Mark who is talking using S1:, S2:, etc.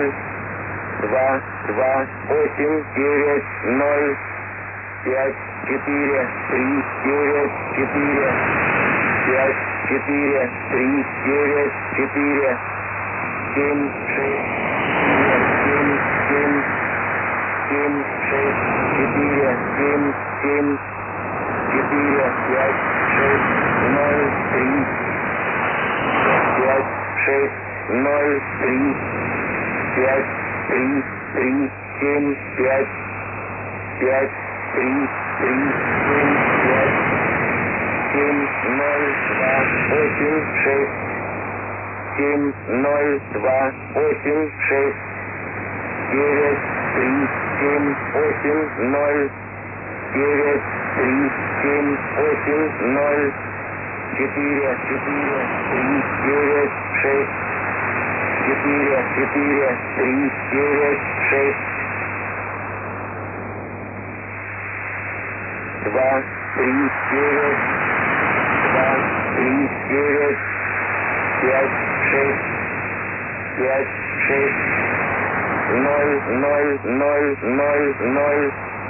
S1: ноль, 2, 2, 8, 9, 0, 5, 4, 3, 9, 4, 5, 4, 3, 9, 4, 7, 6, 7, 7, 7, 6, 4, 7, 7, 4, 5, 6, 0, 3, 5, 6, 0, 3, 5, 3, 3, 7, 5, 5, 3, 3, 7, 5, 7, 0, 2, 8, 6, 7, 0, 2, 8, 6, 9, 3, 7, 8, 0, 9, 3, 7, 8, 0, 4, 4, 3, 9, 6, 4, 4, 3, 9, 6, 2, 3, 9, 2, 3, 9, 5, 6, 5, 6, 0, 0, 0, 0, 0,